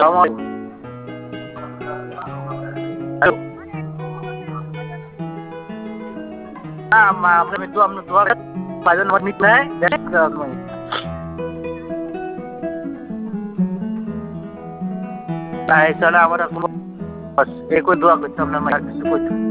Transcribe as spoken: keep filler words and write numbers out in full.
আমরা তো আমরা তো পাঁচজন আমার মিট নাই দেখ তাই সালা আমরা বস এই কই দোয়া করতে আমরা কিছু করতে